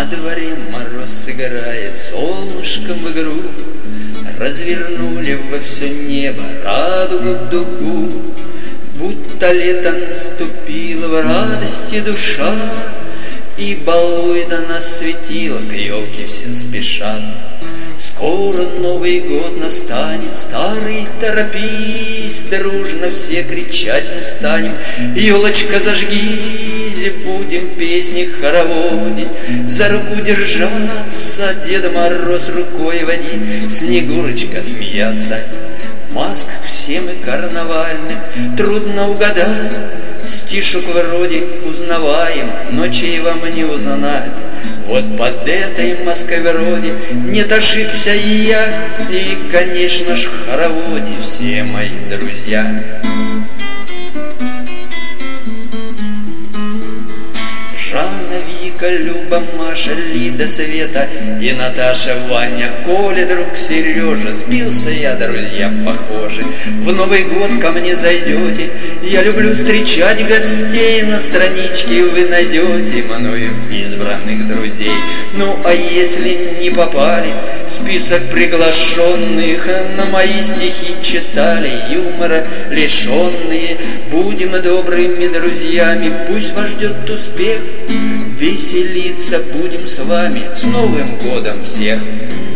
На дворе мороз играет солнышком в игру, развернули во все небо радугу дугу. Будто лето наступило в радости душа, и балует она светила, к елке все спешат. Скоро Новый год настанет, старый, торопись, дружно все кричать мы станем: елочка, зажгись, будем песни хороводить, за руку держаться, Деда Мороз рукой водить, Снегурочка смеяться. В масках всем и карнавальных трудно угадать, стишок вроде узнаваем, но чей вам не узнать. Вот под этой маской вроде нет, ошибся и я, и, конечно ж, в хороводе все мои друзья. Жанна, Вика, Люба, Маша, Лида, Света и Наташа, Ваня, Коля, друг Сережа. Сбился я, друзья, похожи. В Новый год ко мне зайдете, я люблю встречать гостей. На страничке вы найдете мною избранных друзей. Ну, а если не попали, список приглашенных на мои стихи читали, юмора лишенные, будем добрыми друзьями, пусть вас ждет успех. Веселиться будем с вами, с Новым годом всех!